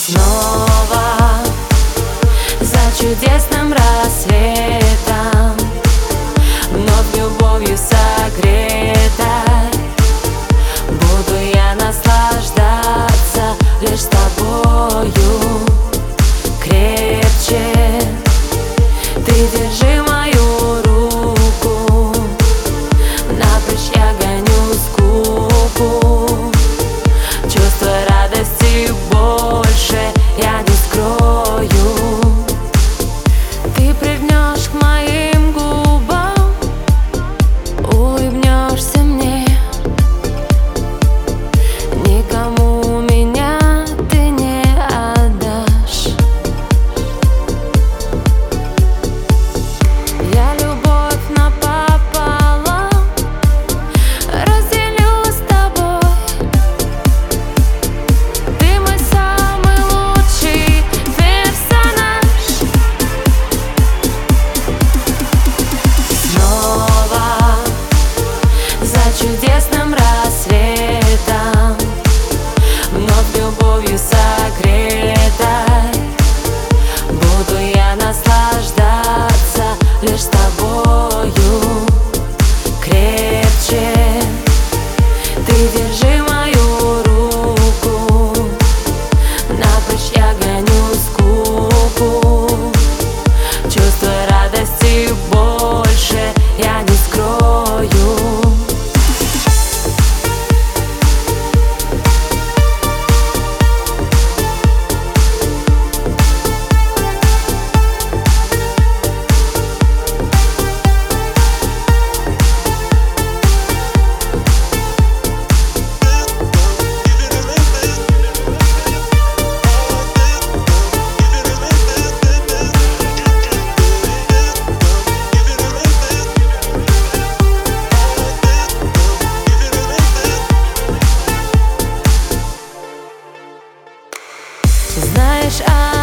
Снова за чудесным рассветом, вновь любовью согретой, буду я наслаждаться лишь с тобою крепче. Ты держи мою руку, напрочь я гоню скуку. Чувство радости больше я не скрою. Ты прильнешь к моим губам, улыбнешься мне. Никому меня ты не отдашь. Я любовь напополам разделю с тобой. Ты мой самый лучший персонаж. Снова за чудесным рассветом, вновь любовью согретой, буду я наслаждаться лишь с тобою крепче. Ты держи мою руку, напрочь я гоню скуку. Чувство радости больше я не скрою. Знаешь,